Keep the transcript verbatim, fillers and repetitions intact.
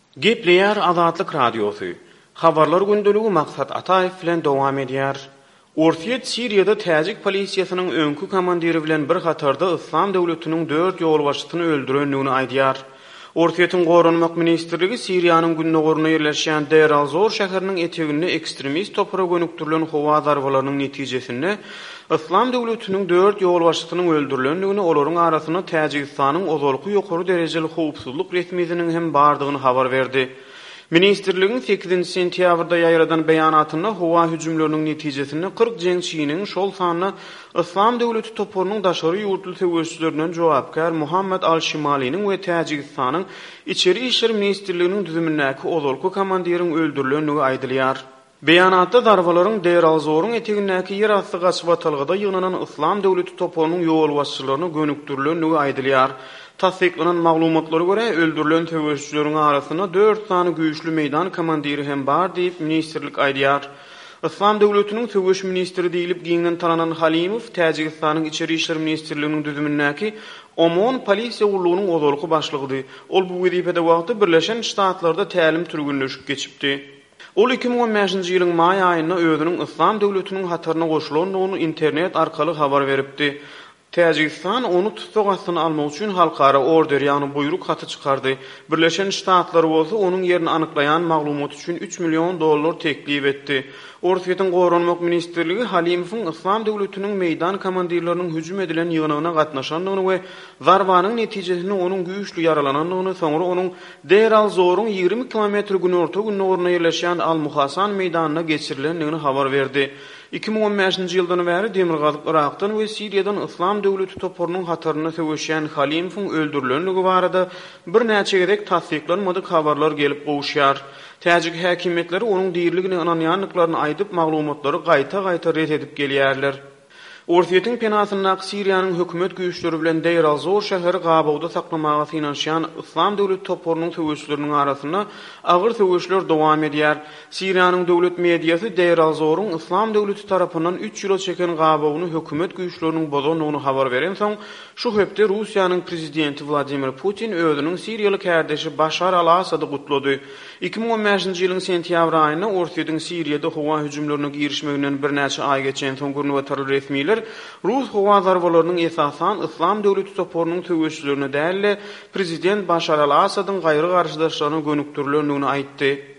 Gepleyer Azatlyk Radiosu. Habarlar gündeliği Maksat Ataev bilen dowam edýär. Ortiýet Siriýada täzik polisiýasynyň öňkü komandiri bilen bir hatarda Islam döwletiniň dört ýolbaşçysyny öldürendigini aýdýar. Ortiýetiň Gorunmak ministrligi Siriýanyň günnägoruna ýerleşýän Deir al-Zor şäheriniň eteginde ekstremist topara gönüktirilen howa darbalarynyň netijesinde Islam döwletiniň dört ýolbaşçysynyň öldürilendigini, olaryň arasyna Täjikistanyň ozalky ýokary derejeli howpsuzlyk resmiýetiniň hem bardygyny habar berdi. Ministrligiň sekizinji sentýabrda ýaýradan beýanatynda howa hüjümleriniň netijesinde kırk jeňçiniň şol sanyna Islam döwleti toparynyň daşary ýurtly töwüşçülerinden jogapkar Muhammad al-Şimaliniň we Täjikistanyň içeri işler ministrliginiň düzümindäki ozalky komandiriň öldürilenligi aýdylýar. Beýanatda darbalaryň Deir al-Zoryň etegindäki ýer asty gaçwatalgyda ýygnanan Islam döwleti toparynyň ýolbaşçylaryna gönükdirilenligi aýdylýar. Tasdiklanan maglumatlara göre öldürülen töwüşçüleriň arasyna dört sany güýçlü meýdan komandiri hem bar diýip ministrlik aýdýar. Islam döwletiniň töwüş ministri diýilip giňden tananan Halimow Täjikistanyň içeri işler ministrliginiň düzümindäki Omon polisiýa gurulugynyň ozalky başlygydy. Ol bu wezipede wagty Birleşen Ştatlarda tälim türgünleşip geçipdi. Ol iki ming on beşinji ýylyň may aýynda özüniň Islam döwletiniň hataryna goşulandygyny internet arkaly habar beripdi. Täjikistan onu tutuk astyna almak üçin halkara order ýagny buyruk haty çykardy. Birleşen Ştatlar bolsa onuň ýerini anyklaýan maglumat üçin üç million dollar teklip etdi. Ortiýetiň Gorunmak ministrligi Halimowyň Islam döwletiniň meýdan komandirleriniň hüjüm edilen ýygnagyna gatnaşandygyny we zarbanyň netijesinde onuň güýçlü yaralanandygyny, soňra onuň Deir al-Zoryň ýigri kilometr günorta günnägoruna ýerleşýän Al-Muhasan meýdanyna geçirilendigini habar berdi. iki ming on beşinji ýyldan bäri Demirgazyk Irakdan we Siriýadan Islam döwleti toparynyň hataryna töwüşýän Halimowyň öldürilenligi barada bir näçe gerek tasdiklanmadyk habarlar gelip gowuşýar. Täjik häkimetleri onuň diýerligine inanýanlyklaryny aýdyp maglumatlary gaýta-gaýta ret edip gelýärler. Ortiýetiň penasyna Siriýanyň hökümet güýçleri bilen Deir al-Zor şäheri gabawda saklamaga finansiýan Islam döwleti toparynyň töwüşçüleriniň arasyna agyr töwüşler dowam edýär. Siriýanyň döwlet mediýasy Deir al-Zoryň Islam döwleti tarapyndan üç ýyla çeken gabawyny hökümet güýçleriniň bozanyny habar beren soň, şu hepde Russiýanyň prezidenti Vladimir Putin özüniň Siriýalyk härdeşi Bashar al-Asady gutlady. iki ming on beşinji ýylyň sentýabr aýynda Ortiýetiň Siriýada howa hüjümlerine girişmeginden bir näçe ay geçen soň gurnuwatar resmiýetler Rus howa zarbalarynyň esasan Islam döwleti toparynyň töwüşçülerine däl, prezident Bashar al-Asadyň gaýry garşydaşlaryna gönükdirilendigini aýtdy.